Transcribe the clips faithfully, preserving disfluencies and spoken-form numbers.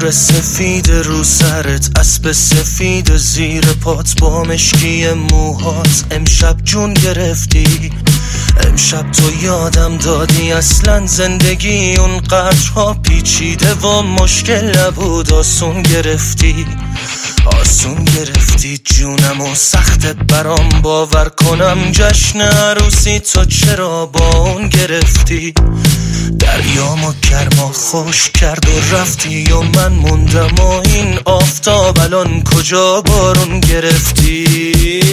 ابر سفید رو سرت، اسب سفید زیر پات، با مشکی موهات امشب جون گرفتی. امشب تو یادم دادی اصلا زندگی اون قدرها پیچیده و مشکل نبود، آسون گرفتی آسون گرفتی جونم و سخت برام باور کنم جشن عروسی تو چرا با اون گرفتی. دریامو گرما خوش کرد و رفتی و من موندم و این آفتاب الان کجا بارون گرفتی.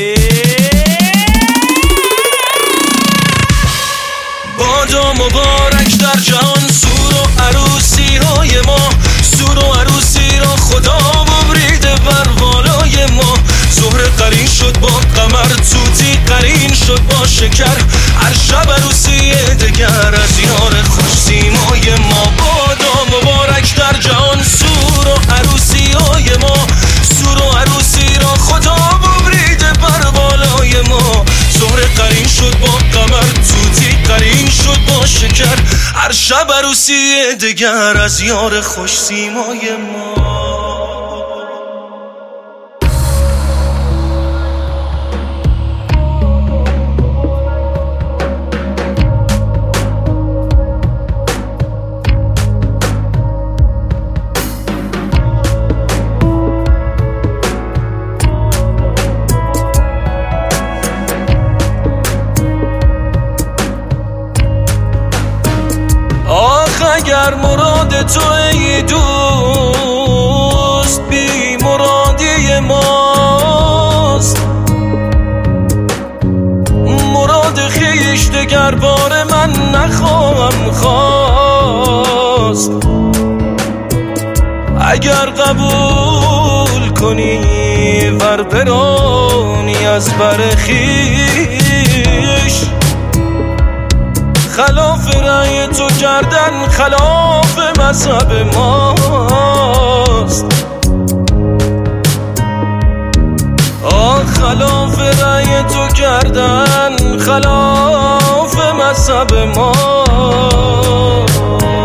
بادا مبارک در جهان سور و عروسی های ما، سور و عروسی را خدا ببریده بر بالای ما. زهره قرین شد با قمر، توتی قرین شد با شکر، هر شب عروسی دگر از یار خوش سیمای ما. بادا مبارک در جهان سور و عروسی های ما، سور و عروسی را خدا ببریده بر بالای ما. زهره قرین شد با قمر، توتی قرین شد با شکر، هر شب عروسی دگر از یار خوش سیمای ما. اگر مراد تو ای دوست بی مرادی ماست، مراد خیش دگر بار من نخواهم خواست. اگر قبول کنی ور برانی از بر خیش، خلاف رأی تو کردن خلاف مذهب ماست. آه خلاف رأی تو کردن خلاف مذهب ماست.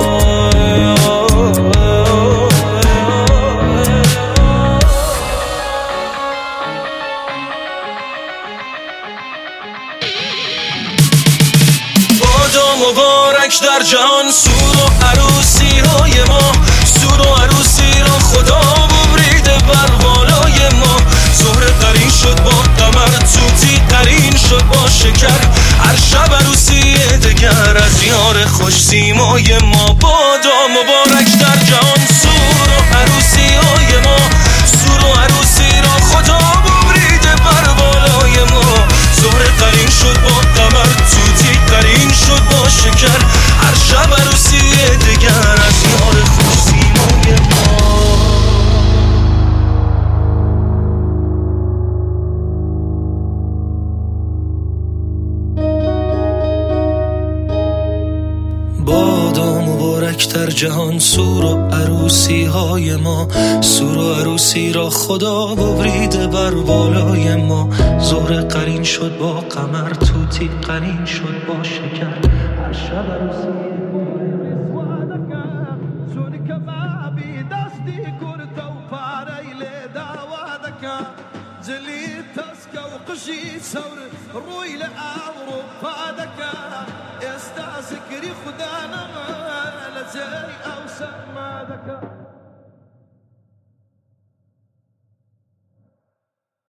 مبارک در جهان سور و عروسی های ما، سور و عروسی را خدا ببریده بر بالای ما. زهره قرین شد با قمر، توتی قرین شد با شکر، هر شب عروسی دگر از یار خوش سیمای ما. بادا مبارک در جهان سور و عروسی های ما، سور و عروسی را خدا ببریده بر بالای ما. زهره قرین شد با قمر، توتی قرین شد با شکر، هر شب عروسی دگر از یار خوش سیمای ما. بادا مبارک در جهان سور و عروسی های ما، سور و عروسی را خدا ببریده بر بالای ما. زهره قرین شد با قمر، توتی قرین شد با شکر، هر شب عروسی روی لأوروبا دكا يستعسكري خدانا لزي أو سما دكا.